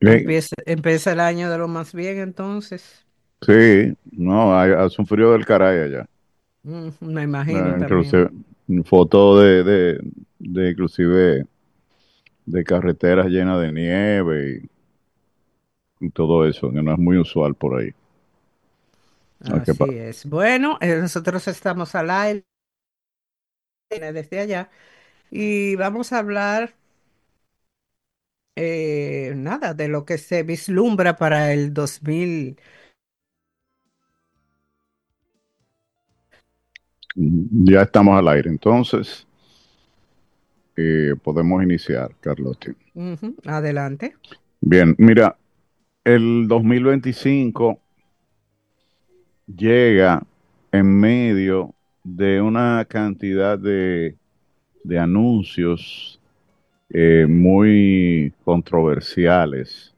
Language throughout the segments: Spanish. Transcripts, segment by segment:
Eh, Empieza el año de lo más bien, entonces. sí, no, hace un frío del caray allá. Me imagino también. Inclusive, fotos de inclusive de carreteras llenas de nieve y todo eso, que no es muy usual por ahí. Así es. Bueno, nosotros estamos al aire desde allá y vamos a hablar, nada, de lo que se vislumbra para el 2000. Ya estamos al aire, entonces podemos iniciar, Carlotti. Ujú, adelante. Bien, mira, el 2025 llega en medio de una cantidad de anuncios muy controversiales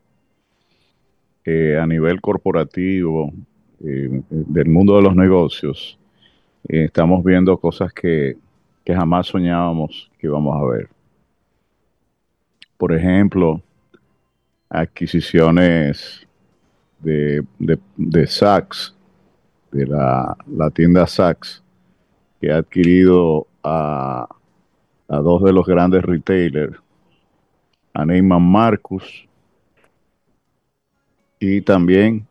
a nivel corporativo, del mundo de los negocios. Estamos viendo cosas que jamás soñábamos que íbamos a ver. Por ejemplo, adquisiciones de Saks, de la tienda Saks, que ha adquirido a dos de los grandes retailers, a Neiman Marcus y también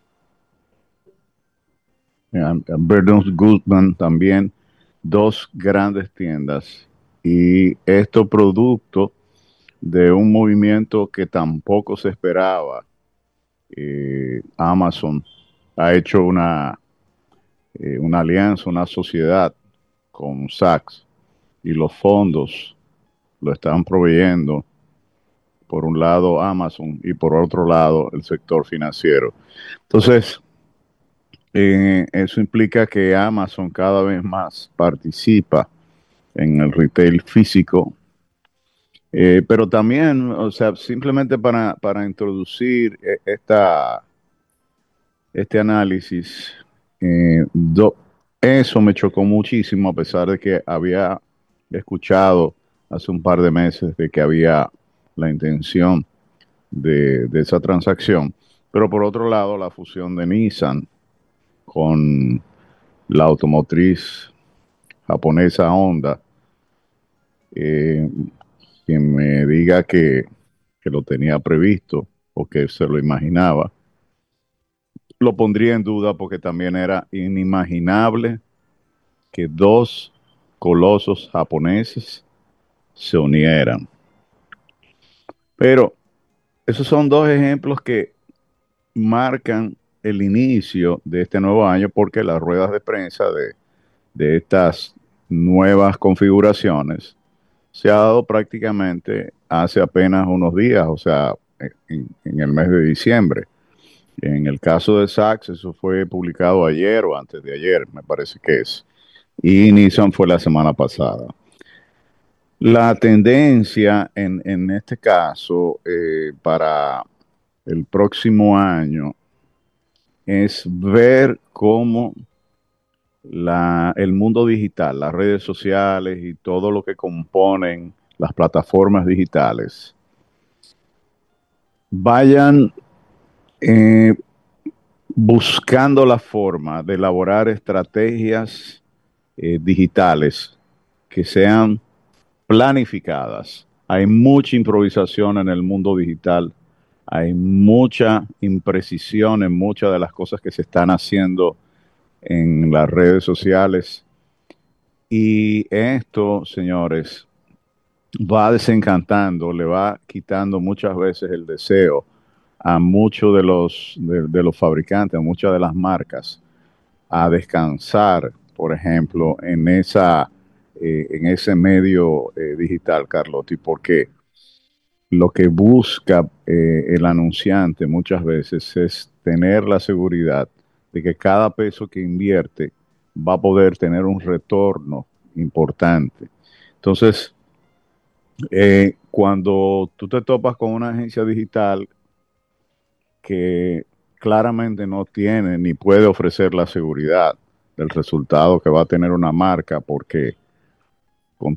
a Bernard Goodman, también dos grandes tiendas. Y esto producto de un movimiento que tampoco se esperaba. Amazon ha hecho una alianza, una sociedad con Saks y los fondos lo están proveyendo por un lado Amazon y por otro lado el sector financiero. Entonces, eso implica que Amazon cada vez más participa en el retail físico, pero también, o sea, simplemente para introducir este análisis, eh, do- eso me chocó muchísimo a pesar de que había escuchado hace un par de meses de que había la intención de esa transacción. Pero por otro lado, la fusión de Nissan con la automotriz japonesa Honda, eh, quien me diga que lo tenía previsto o que se lo imaginaba, lo pondría en duda porque también era inimaginable que dos colosos japoneses se unieran. Pero esos son dos ejemplos que marcan el inicio de este nuevo año porque las ruedas de prensa de estas nuevas configuraciones se ha dado prácticamente hace apenas unos días, o sea, en el mes de diciembre. En el caso de Saks, eso fue publicado ayer o antes de ayer, me parece que es. Y Nissan fue la semana pasada. La tendencia en este caso para el próximo año es ver cómo el mundo digital, las redes sociales y todo lo que componen las plataformas digitales vayan eh, buscando la forma de elaborar estrategias digitales que sean planificadas. Hay mucha improvisación en el mundo digital, hay mucha imprecisión en muchas de las cosas que se están haciendo en las redes sociales. Y esto, señores, va desencantando, le va quitando muchas veces el deseo a muchos de los fabricantes, a muchas de las marcas, a descansar, por ejemplo, en ese medio digital, Carlotti, porque lo que busca el anunciante muchas veces es tener la seguridad de que cada peso que invierte va a poder tener un retorno importante. Entonces, cuando tú te topas con una agencia digital que claramente no tiene ni puede ofrecer la seguridad del resultado que va a tener una marca, porque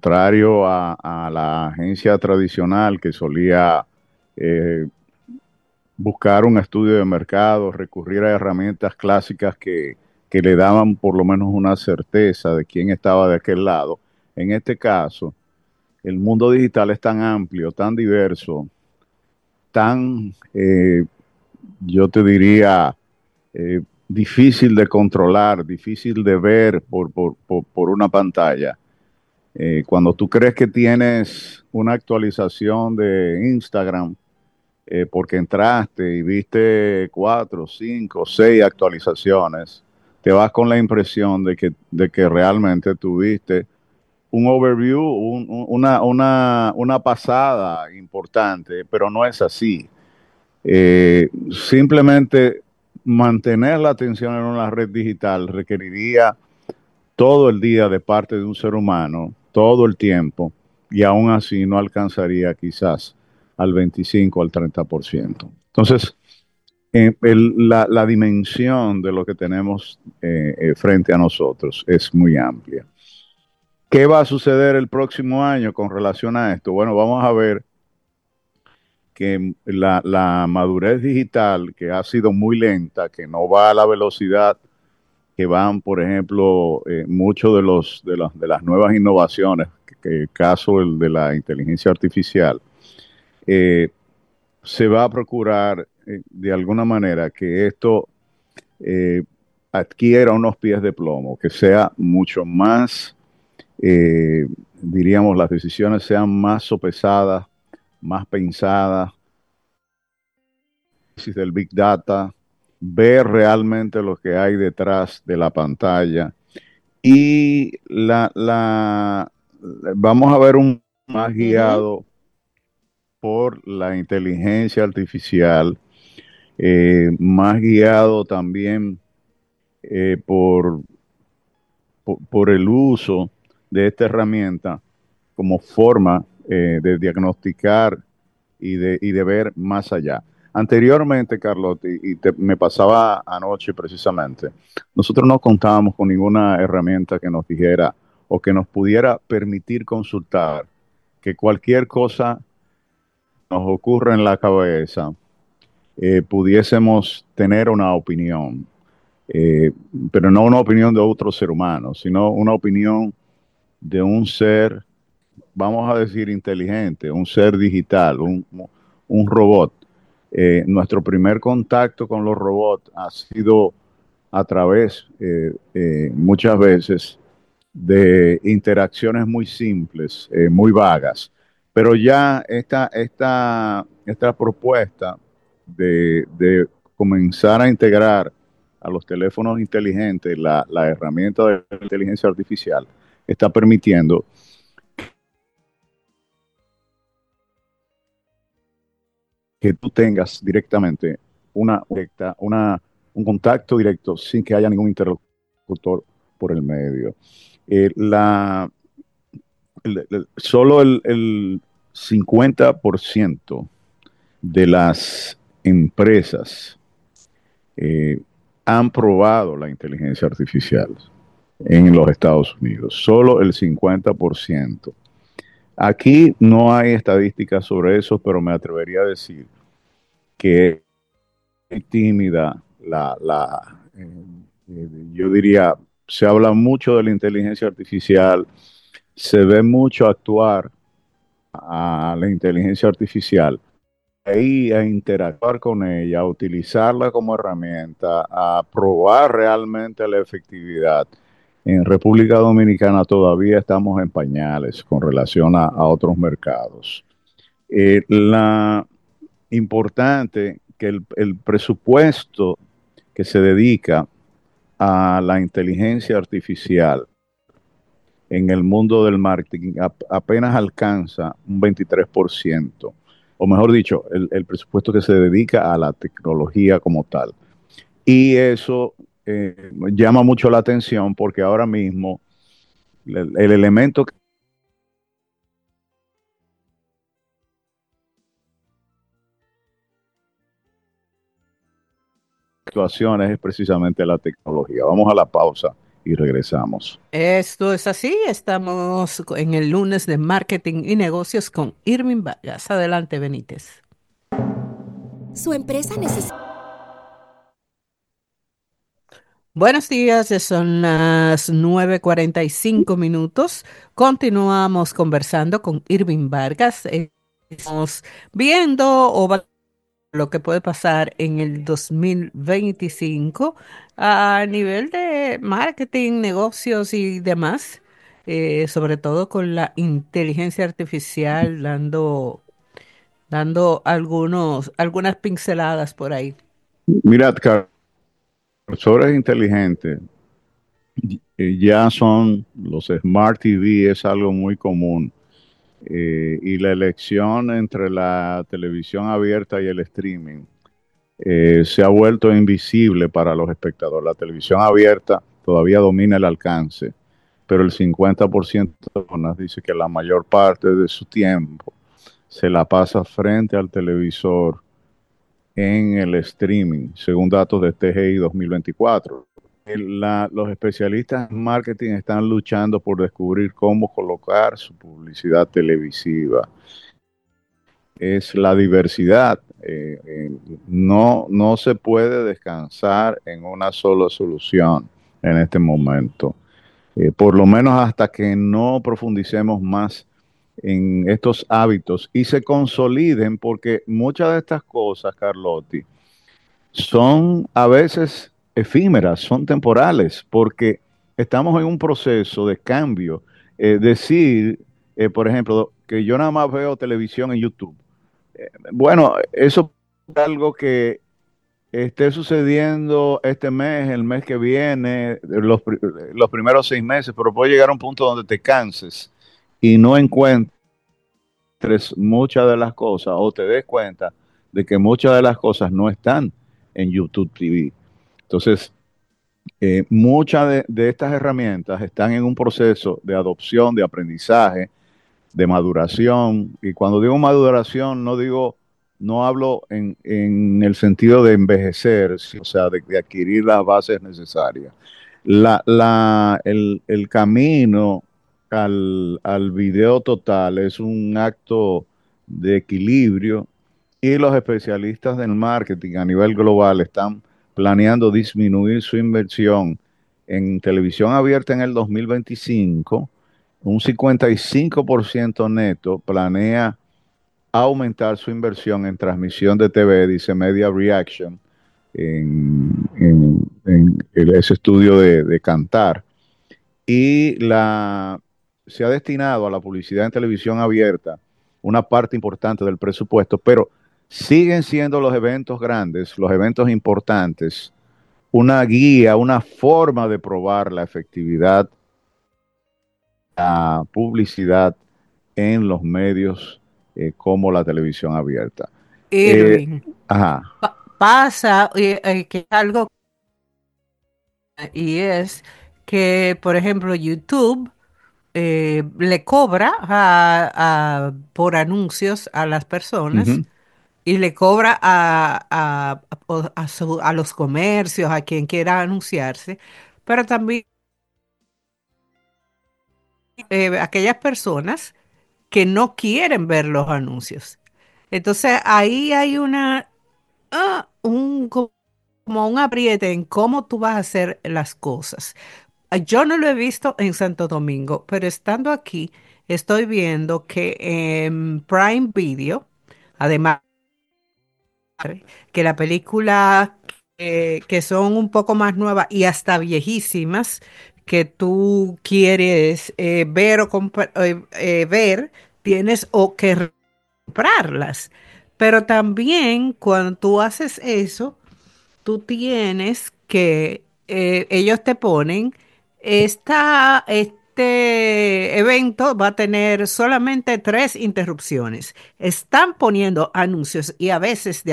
contrario a la agencia tradicional que solía eh, buscar un estudio de mercado, recurrir a herramientas clásicas que le daban por lo menos una certeza de quién estaba de aquel lado. En este caso, el mundo digital es tan amplio, tan diverso, tan, yo te diría, difícil de controlar, difícil de ver por una pantalla. Cuando tú crees que tienes una actualización de Instagram, porque entraste y viste cuatro, cinco, seis actualizaciones, te vas con la impresión de que realmente tuviste un overview, una pasada importante, pero no es así. Simplemente mantener la atención en una red digital requeriría todo el día de parte de un ser humano, todo el tiempo, y aún así no alcanzaría quizás al 25 al 30%. Entonces, la dimensión de lo que tenemos frente a nosotros es muy amplia. ¿Qué va a suceder el próximo año con relación a esto? Bueno, vamos a ver que la madurez digital, que ha sido muy lenta, que no va a la velocidad que van, por ejemplo, muchos de las nuevas innovaciones, que el caso el de la inteligencia artificial, eh, se va a procurar de alguna manera que esto eh, adquiera unos pies de plomo, que sea mucho más, diríamos, las decisiones sean más sopesadas, más pensadas, del Big Data, ver realmente lo que hay detrás de la pantalla y vamos a ver un más Ujú. guiado por la inteligencia artificial, más guiado también por por el uso de esta herramienta como forma de diagnosticar y de ver más allá. Anteriormente, Carlos, me pasaba anoche precisamente, nosotros no contábamos con ninguna herramienta que nos dijera o que nos pudiera permitir consultar que cualquier cosa nos ocurra en la cabeza, pudiésemos tener una opinión, eh, pero no una opinión de otro ser humano, sino una opinión de un ser, vamos a decir, inteligente, un ser digital, un robot. Nuestro primer contacto con los robots ha sido a través, muchas veces, de interacciones muy simples, muy vagas. Pero ya esta propuesta de comenzar a integrar a los teléfonos inteligentes la herramienta de inteligencia artificial está permitiendo que tú tengas directamente un contacto directo sin que haya ningún interlocutor por el medio. Eh, la, Solo el 50% de las empresas eh, han probado la inteligencia artificial en los Estados Unidos. Solo el 50%. Aquí no hay estadísticas sobre eso, pero me atrevería a decir que es tímida yo diría, se habla mucho de la inteligencia artificial, se ve mucho actuar a la inteligencia artificial, ahí a interactuar con ella, a utilizarla como herramienta, a probar realmente la efectividad. En República Dominicana todavía estamos en pañales con relación a otros mercados. La importante que el presupuesto que se dedica a la inteligencia artificial en el mundo del marketing apenas alcanza un 23%, o mejor dicho, el presupuesto que se dedica a la tecnología como tal. Y eso llama mucho la atención porque ahora mismo el elemento que actuaciones es precisamente la tecnología. Vamos a la pausa y regresamos. Esto es así, estamos en el lunes de marketing y negocios con Irving Vargas. Adelante, Benítez. Su empresa necesita... Buenos días, ya son las 9:45 minutos. Continuamos conversando con Irving Vargas. Estamos viendo lo que puede pasar en el 2025 a nivel de marketing, negocios y demás, sobre todo con la inteligencia artificial dando algunas pinceladas por ahí. Mirad, cursores inteligentes ya son los Smart TV, es algo muy común. Y la elección entre la televisión abierta y el streaming se ha vuelto invisible para los espectadores. La televisión abierta todavía domina el alcance, pero el 50% de personas dice que la mayor parte de su tiempo se la pasa frente al televisor en el streaming, según datos de TGI 2024. Los especialistas en marketing están luchando por descubrir cómo colocar su publicidad televisiva. Es la diversidad. No se puede descansar en una sola solución en este momento. Por lo menos hasta que no profundicemos más en estos hábitos y se consoliden, porque muchas de estas cosas, Carlotti, son a veces efímeras, son temporales, porque estamos en un proceso de cambio. Decir, por ejemplo, que yo nada más veo televisión en YouTube. Bueno, eso es algo que esté sucediendo este mes, el mes que viene, los primeros 6 meses, pero puede llegar a un punto donde te canses y no encuentres muchas de las cosas o te des cuenta de que muchas de las cosas no están en YouTube TV. Entonces, muchas de estas herramientas están en un proceso de adopción, de aprendizaje, de maduración. Y cuando digo maduración, no hablo en el sentido de envejecer, o sea, de adquirir las bases necesarias. El camino al video total es un acto de equilibrio y los especialistas del marketing a nivel global están planeando disminuir su inversión en televisión abierta en el 2025. Un 55% neto planea aumentar su inversión en transmisión de TV, dice Media Reaction, en ese estudio de Kantar. Y se ha destinado a la publicidad en televisión abierta una parte importante del presupuesto, pero siguen siendo los eventos grandes, los eventos importantes, una guía, una forma de probar la efectividad, la publicidad en los medios como la televisión abierta. Eh, Irving, ajá. pasa que es algo y es que, por ejemplo, YouTube le cobra por anuncios a las personas Ujú. y le cobra a los comercios, a quien quiera anunciarse, pero también aquellas personas que no quieren ver los anuncios. Entonces ahí hay como un apriete en cómo tú vas a hacer las cosas. Yo no lo he visto en Santo Domingo, pero estando aquí, estoy viendo que en Prime Video, además que la película que son un poco más nuevas y hasta viejísimas, que tú quieres ver ver, tienes o que comprarlas. Pero también cuando tú haces eso, tú tienes que, ellos te ponen, este evento va a tener solamente 3 interrupciones. Están poniendo anuncios y a veces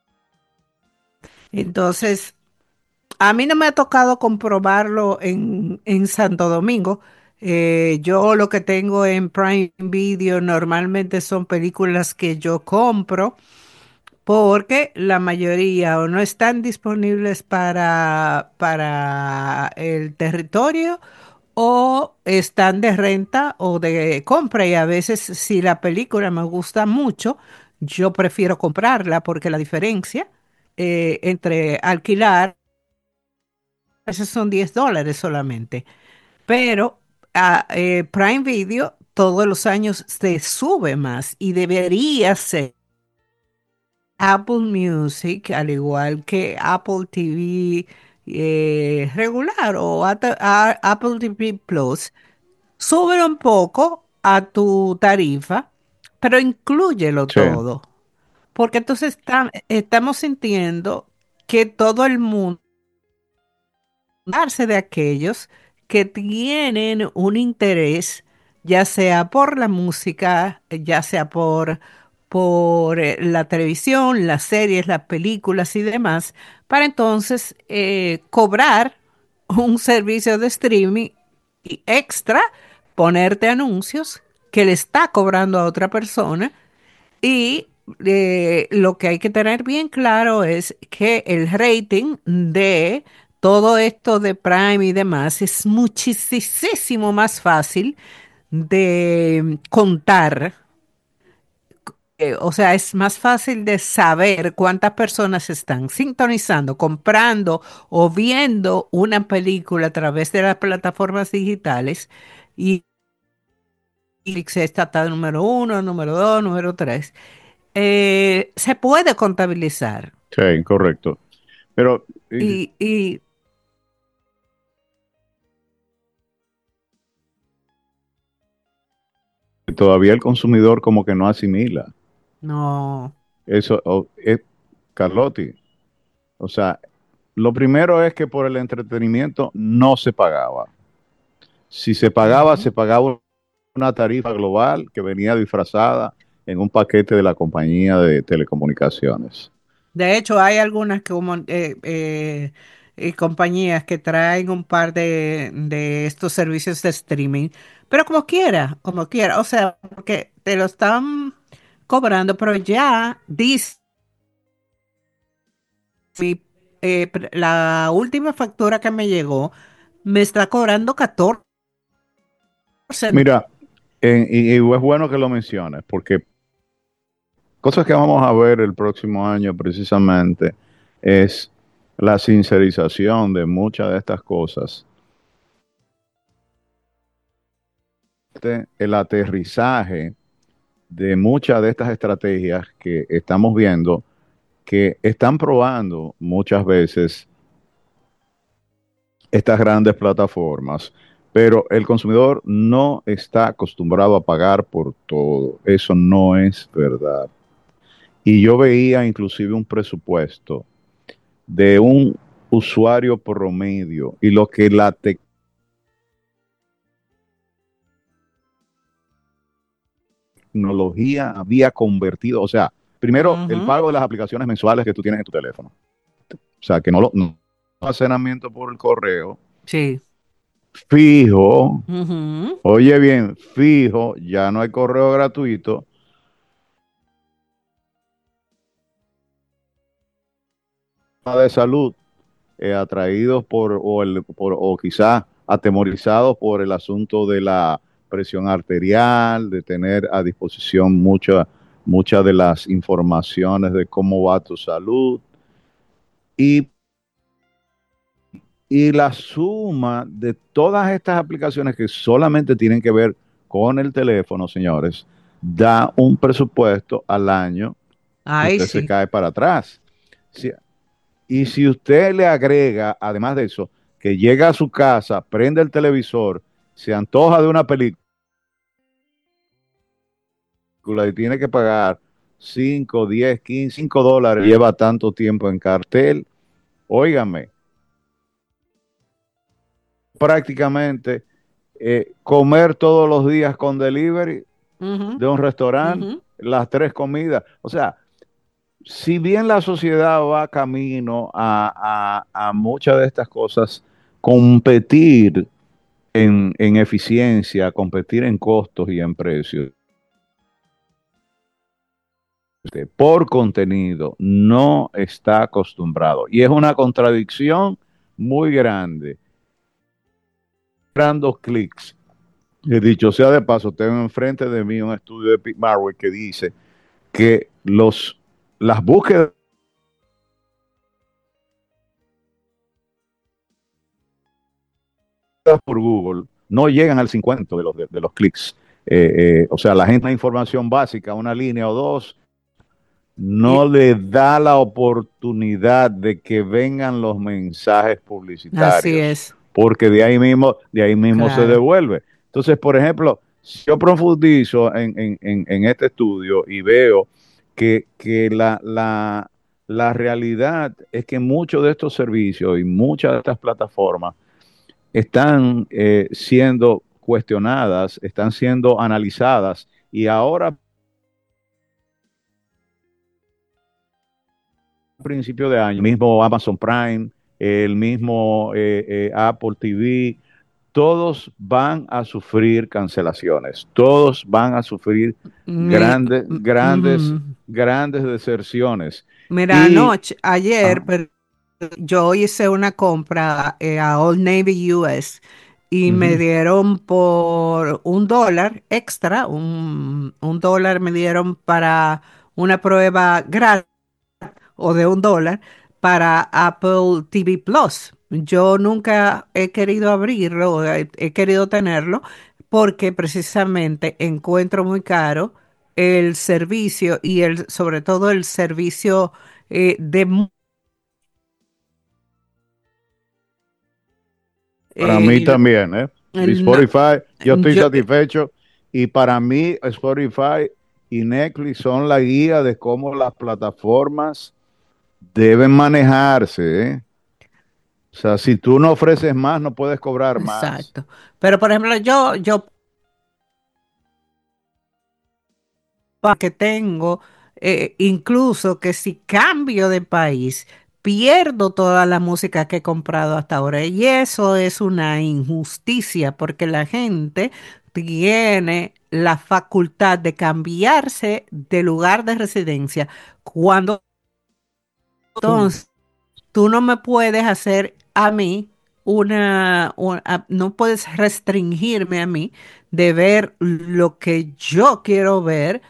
entonces, a mí no me ha tocado comprobarlo en Santo Domingo. Yo lo que tengo en Prime Video normalmente son películas que yo compro porque la mayoría o no están disponibles para el territorio o están de renta o de compra y a veces si la película me gusta mucho, yo prefiero comprarla porque la diferencia entre alquilar, a veces son $10 solamente, pero Prime Video todos los años se sube más y debería ser Apple Music, al igual que Apple TV regular o Apple TV Plus. Sube un poco a tu tarifa, pero inclúyelo Sí, todo, porque entonces estamos sintiendo que todo el mundo darse de aquellos que tienen un interés, ya sea por la música, ya sea por la televisión, las series, las películas y demás, para entonces cobrar un servicio de streaming y extra, ponerte anuncios que le está cobrando a otra persona y lo que hay que tener bien claro es que el rating de todo esto de Prime y demás es muchísimo más fácil de contar. O sea, es más fácil de saber cuántas personas están sintonizando, comprando o viendo una película a través de las plataformas digitales. Y Netflix está número uno, número dos, número tres. Se puede contabilizar. sí, correcto. Pero Y todavía el consumidor como que no asimila no. eso, es Carlotti. O sea, lo primero es que por el entretenimiento no se pagaba. Si Ujú. se pagaba una tarifa global que venía disfrazada en un paquete de la compañía de telecomunicaciones. De hecho, hay algunas compañías que traen un par de estos servicios de streaming, pero como quiera, o sea, porque te lo están cobrando, pero ya dice, la última factura que me llegó me está cobrando 14. Mira, y es bueno que lo menciones, porque cosas que vamos a ver el próximo año precisamente es la sincerización de muchas de estas cosas, el aterrizaje de muchas de estas estrategias que estamos viendo, que están probando muchas veces estas grandes plataformas, pero el consumidor no está acostumbrado a pagar por todo. Eso no es verdad. Y yo veía inclusive un presupuesto de un usuario promedio y lo que la tecnología había convertido, o sea, primero el Ujú. pago de las aplicaciones mensuales que tú tienes en tu teléfono, o sea, que no almacenamiento por el correo, Sí. fijo, Ujú. oye bien, fijo, ya no hay correo gratuito, de salud, atraídos o quizás atemorizados por el asunto de la presión arterial, de tener a disposición muchas de las informaciones de cómo va tu salud y, y la suma de todas estas aplicaciones que solamente tienen que ver con el teléfono, señores, da un presupuesto al año que Ay, usted se sí. cae para atrás. Si Y si usted le agrega, además de eso, que llega a su casa, prende el televisor, se antoja de una película y tiene que pagar 5, 10, 15, $5, lleva tanto tiempo en cartel, óigame, prácticamente comer todos los días con delivery Ujú, de un restaurante, ujú. las tres comidas. O sea, si bien la sociedad va camino a muchas de estas cosas, competir en eficiencia, competir en costos y en precios por contenido, no está acostumbrado. Y es una contradicción muy grande. Dando clics. He dicho sea de paso, tengo enfrente de mí un estudio de Pete Marwick que dice que los, las búsquedas por Google no llegan al 50 de los clics. O sea, la gente da información básica, una línea o dos, no Y le da la oportunidad de que vengan los mensajes así publicitarios, es, porque de ahí mismo se claro. devuelve. Entonces, por ejemplo, si yo profundizo en este estudio y veo que la realidad es que muchos de estos servicios y muchas de estas plataformas están siendo cuestionadas, están siendo analizadas y ahora principio de año, mismo Amazon Prime, el mismo Apple TV, todos van a sufrir cancelaciones, todos van a sufrir Mi- grandes, ujú. grandes deserciones. Mira, Y anoche, ayer, ah, pero yo hice una compra a Old Navy US y me ujú, dieron por $1 extra, un dólar me dieron para una prueba gratis o de $1 para Apple TV Plus. Yo nunca he querido abrirlo, he querido tenerlo porque precisamente encuentro muy caro el servicio y sobre todo el servicio de para mí el, también, ¿eh? Mi el na- Spotify, yo estoy yo, satisfecho y para mí Spotify y Netflix son la guía de cómo las plataformas deben manejarse, ¿eh? O sea, si tú no ofreces más, no puedes cobrar más. exacto. Pero por ejemplo, yo que tengo, incluso que si cambio de país, pierdo toda la música que he comprado hasta ahora. Y eso es una injusticia porque la gente tiene la facultad de cambiarse de lugar de residencia cuando entonces tú no me puedes hacer a mí no puedes restringirme a mí de ver lo que yo quiero ver.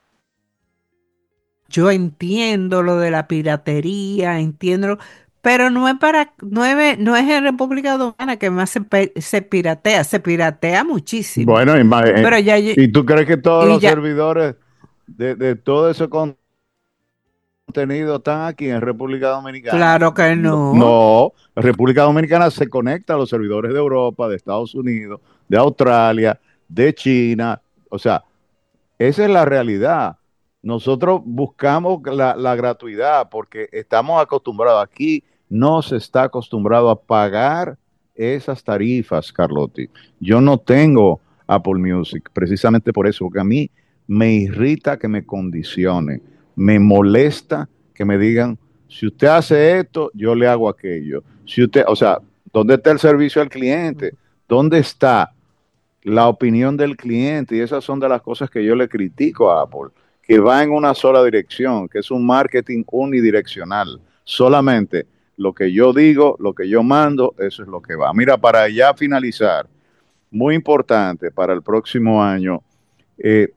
Yo entiendo lo de la piratería, entiendo, pero no es en República Dominicana que más se piratea muchísimo. Bueno, Pero ya, ¿y tú crees que todos y los ya, servidores de todo ese contenido están aquí en República Dominicana? claro que No, no, no, República Dominicana se conecta a los servidores de Europa, de Estados Unidos, de Australia, de China. O sea, esa es la realidad. Nosotros buscamos la gratuidad porque estamos acostumbrados aquí, no se está acostumbrado a pagar esas tarifas, Carlotti. Yo no tengo Apple Music, precisamente por eso, porque a mí me irrita que me condicione, me molesta que me digan, si usted hace esto, yo le hago aquello. Si usted, o sea, ¿dónde está el servicio al cliente? ¿Dónde está la opinión del cliente? Y esas son de las cosas que yo le critico a Apple, que va en una sola dirección, que es un marketing unidireccional. Solamente lo que yo digo, lo que yo mando, eso es lo que va. Mira, para ya finalizar, muy importante para el próximo año, eh,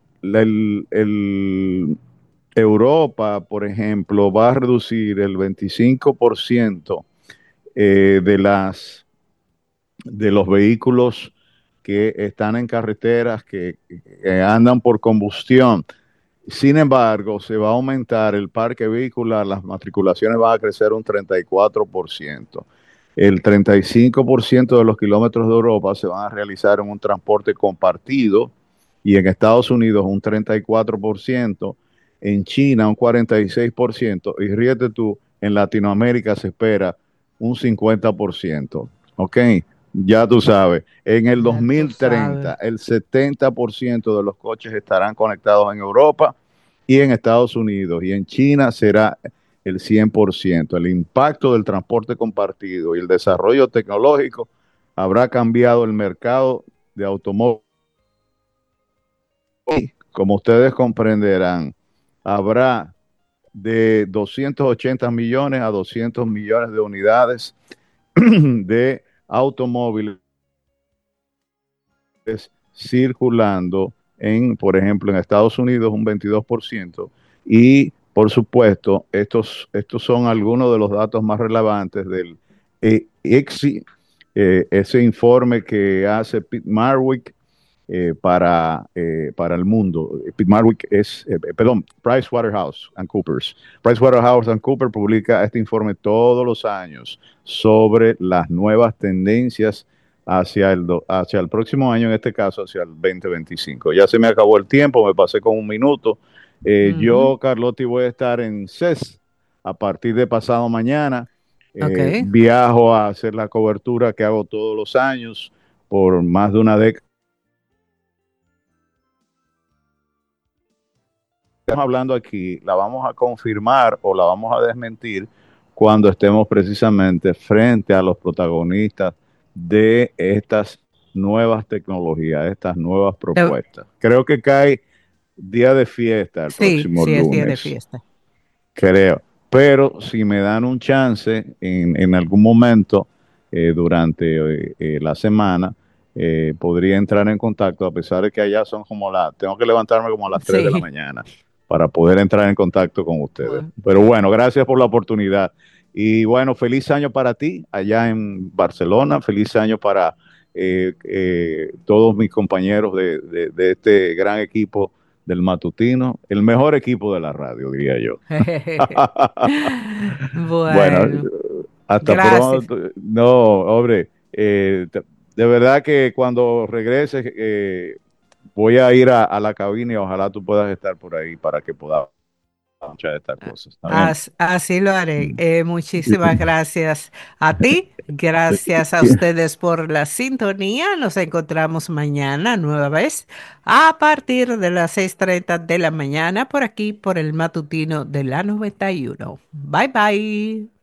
Europa, por ejemplo, va a reducir el 25% de de los vehículos que están en carreteras que andan por combustión. Sin embargo, se va a aumentar el parque vehicular, las matriculaciones van a crecer un 34%. El 35% de los kilómetros de Europa se van a realizar en un transporte compartido y en Estados Unidos un 34%, en China un 46% y ríete tú, en Latinoamérica se espera un 50%. ¿Ok? Ya tú sabes, en el ya tú 2030 sabes. el 70% de los coches estarán conectados en Europa y en Estados Unidos, y en China será el 100%. El impacto del transporte compartido y el desarrollo tecnológico habrá cambiado el mercado de automóviles. Como ustedes comprenderán, habrá de 280 millones a 200 millones de unidades de automóviles circulando en, por ejemplo, en Estados Unidos un 22% Y, por supuesto, estos son algunos de los datos más relevantes del ICSI, ese informe que hace Pete Marwick para el mundo. Pete Marwick perdón, PricewaterhouseCoopers. PricewaterhouseCoopers publica este informe todos los años sobre las nuevas tendencias hacia el próximo año, en este caso hacia el 2025. Ya se me acabó el tiempo, me pasé con un minuto. Ujú. Yo, Carlotti, voy a estar en CES a partir de pasado mañana. Ok. Viajo a hacer la cobertura que hago todos los años por más de una década. Estamos hablando aquí, la vamos a confirmar o la vamos a desmentir cuando estemos precisamente frente a los protagonistas de estas nuevas tecnologías, estas nuevas Eh, propuestas. Creo que cae día de fiesta el Sí, próximo sí, es día de lunes, fiesta. creo. Pero si me dan un chance en algún momento durante la semana, podría entrar en contacto, a pesar de que allá son tengo que levantarme como a las 3 de la Sí. mañana para poder entrar en contacto con ustedes. Bueno, Pero bueno, gracias por la oportunidad. Y bueno, feliz año para ti allá en Barcelona, feliz año para todos mis compañeros de este gran equipo del matutino, el mejor equipo de la radio, diría yo. Bueno, bueno, hasta gracias. pronto. No, hombre, de verdad que cuando regreses voy a ir a la cabina y ojalá tú puedas estar por ahí para que podamos escuchar estas cosas. ¿Está bien? Así lo haré. Mm. Muchísimas gracias a ti. Gracias a ustedes por la sintonía. Nos encontramos mañana nueva vez a partir de las 6:30 de la mañana por aquí, por el matutino de la 91. Bye bye.